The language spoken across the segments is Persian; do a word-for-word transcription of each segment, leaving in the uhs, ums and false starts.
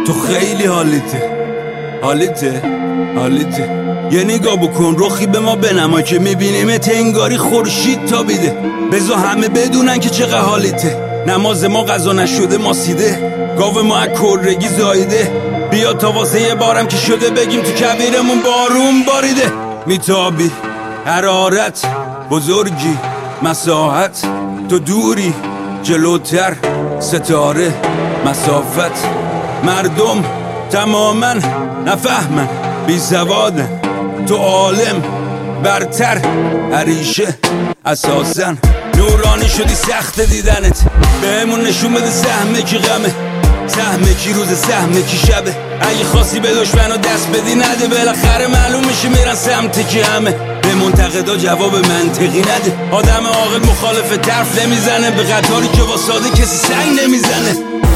تو خیلی حالیته حالیته حالیته یه نگاه بکن رخی به ما بنما که میبینیمت انگاری خورشید تابیده. بذار همه بدونن که چقدر حالیته. نماز ما قضا نشده ماسیده، گاو ما از کرگی زایده. بیا تا واسه یه بارم که شده بگیم تو کبیرمون بارون باریده. میتابی حرارت بزرگی مساحت، تو دوری جلوتر ستاره مسافت. مردم تماما نفهمن بی سوادن، تو عالم برتر عریشه اساسن. نورانی شدی سخت دیدنت، بهمون نشون بده سهمه کی غمه، سهمه کی روز سهمه کی شبه. اگه خواستی به دشمنو دست بدی نده، بالاخره معلوم میشه میرن سمت کی همه. به منتقدا جواب منطقی نده، آدم عاقل مخالف طرف نمیزنه، به قطاری که واساده کسی سنگ نمیزنه.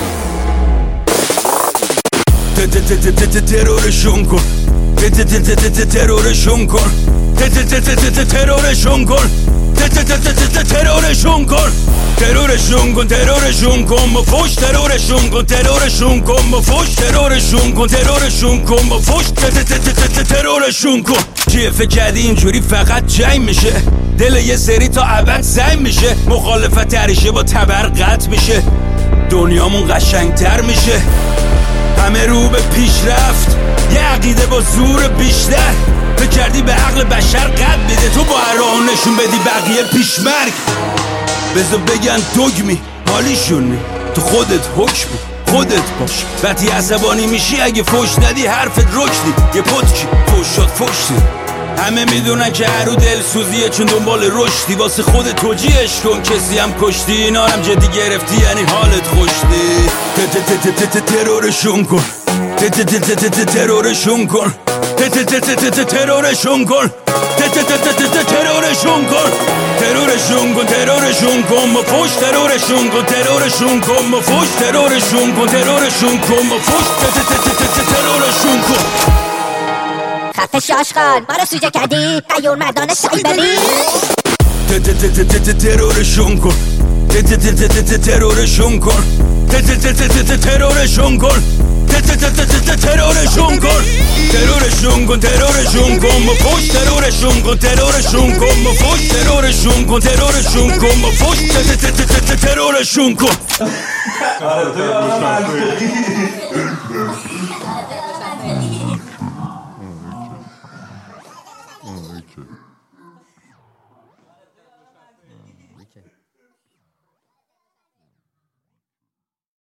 ترورشون کن ترورشون کن ترورشون کن ترورشون کن ترورشون کن ترورشون کن با فوش ترورشون کن ترورشون کن با فوش ترورشون کن ترورشون کن با فوش ترورشون کن. چیه فکر کردی اینجوری فقط جنگ میشه؟ دل یه سری تا ابد سنگ میشه. مخالفت تریشه با تبر قطع میشه، دنیامون قشنگتر میشه. همه رو به پیشرفت، یه عقیده با زور بیشتر. فکر کردی به عقل بشر قد میده، تو با راه نشون بدی بقیه پیشمرگ. بذار بگن دوگمی حالیشونی، تو خودت حکمی خودت باش. وقتی عصبانی میشی اگه فوش ندی حرفت رکدی، یه پتکی فوش شد فوشتی. همه میدونن که هرو دل سوزیه چون دنبال رشدی. واسه خود توجیهش کن کسی هم کشتی، اینا هم جدی گرفتی یعنی حالت خوشتی. ترورشون کن ترورشون کن ترورشون کن ترورشون کن ترورشون کن ترورشون کن با فوش ترورشون کن ترورشون کن با فوش ترورشون کن ترورشون کن با فوش ترورشون کن. خفه شاشقان ما رو سوجه کردی قیور مردان سایبری. ترورشون کن ترورشون کن ترورشون کن ترورشون کن ترورشون کن ترورشون کن با فوش ترورشون کن ترورشون کن با فوش ترورشون کن ترورشون کن با فوش ترورشون کن. Okay.